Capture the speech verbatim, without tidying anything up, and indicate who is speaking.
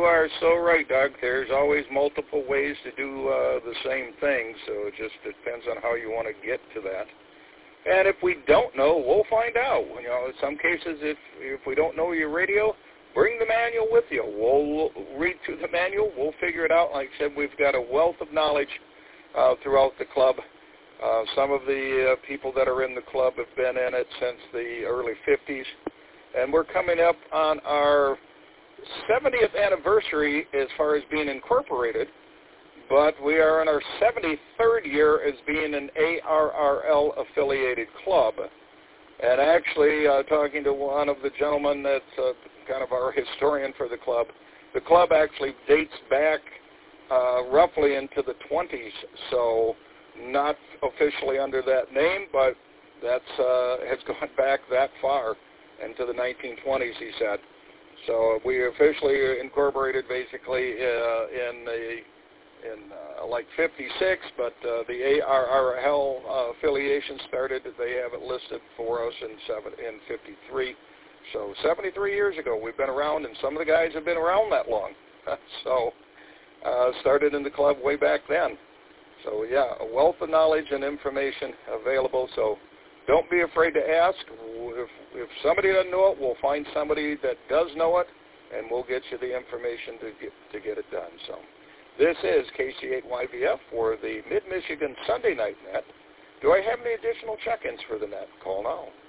Speaker 1: are so right, Doug. There's always multiple ways to do uh, the same thing, so it just depends on how you want to get to that. And if we don't know, we'll find out. You know, in some cases, if if we don't know your radio, bring the manual with you. We'll read through the manual. We'll figure it out. Like I said, we've got a wealth of knowledge uh, throughout the club. Uh, some of the uh, people that are in the club have been in it since the early fifties. And we're coming up on our seventieth anniversary as far as being incorporated, but we are in our seventy-third year as being an A R R L affiliated club. And actually, uh, talking to one of the gentlemen that's uh, kind of our historian for the club, the club actually dates back uh, roughly into the twenties, so not officially under that name, but that's uh, has gone back that far into the nineteen twenties, he said. So we officially incorporated basically uh, in the in uh, like fifty-six, but uh, the A R R L uh, affiliation started. They have it listed for us in seven in fifty-three. So seventy-three years ago, we've been around, and some of the guys have been around that long. so uh, started in the club way back then. So yeah, a wealth of knowledge and information available. So don't be afraid to ask. If, if somebody doesn't know it, we'll find somebody that does know it, and we'll get you the information to get to get it done. So this is K C eight Y V F for the Mid-Michigan Sunday Night Net. Do I have any additional check-ins for the net? Call now.